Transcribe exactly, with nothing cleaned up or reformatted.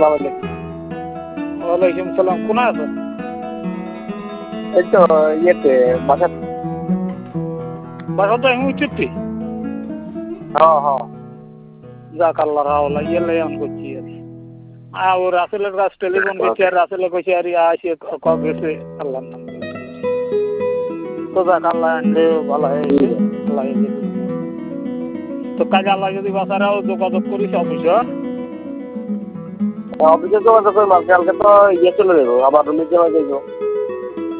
ভালো লাগছে। ওয়ালাইকুম সালাম, কোনা আছেন? এই তো ইয়েতে বাসা। বাসা তো আমি উচিত হ্যাঁ হ্যাঁ। যাক আল্লাহ রাওলা ইয়ে লাই অন করছি আর আর ও রাসেলের কাছে টেলিফোন করছি আর রাসেলে কইছে আর আসি ক গেছে আল্লাহর নাম তো যাক আল্লাহ আনলে ভালো হয়েছে। আল্লাহ তো কাজে আল্লাহ যদি বাসারাও যোগাযোগ করিস অফিস অফিসে যোগাযোগ করবো, কালকে তো ইয়ে চলে যাবো, আবার রুমে যাওয়া যাইব।